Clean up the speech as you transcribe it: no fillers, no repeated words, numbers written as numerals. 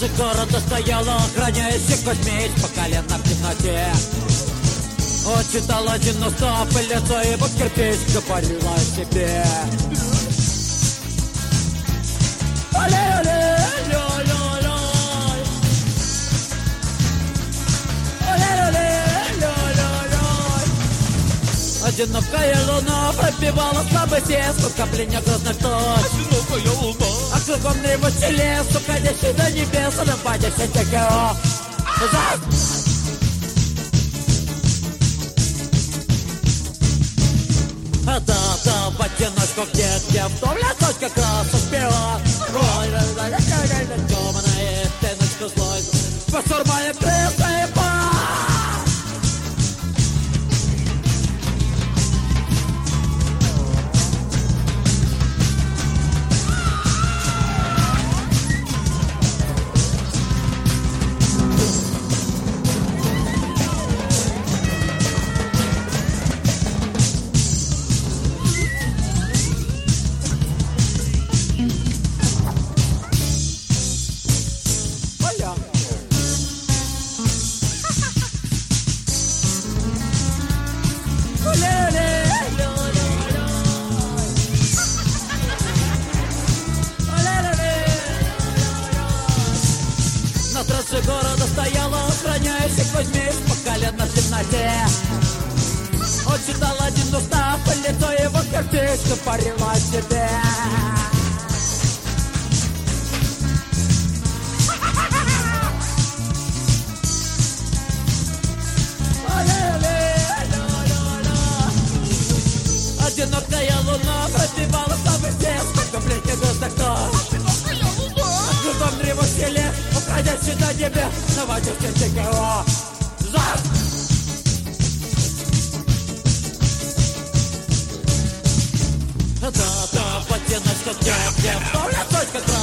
трассе города стояла, охраняясь всех возьмись по колено в темноте. Он читал один устав, и лицо его кирпич говорила о себе. Одинокая луна пробивала слабый свет, скопление грозных туч. Одинокая луна, а кругом ревущий лес, уходящий до небес, нападящий ТКО. Да, в одиночку где в том лесу как раз успела. Темная теночка злой, посурмая крестная пар. На трассе города стояла, охраняя всех возьмись по колено в темноте. Он читал один устав, и лицо его кирпич говорило о себе. Одинокая луна пробивала слабый свет, скопление грозных туч. А кругом ревущий лес, уходящий до небес, наводящий ТКО. Да, в одиночку где в том лесочке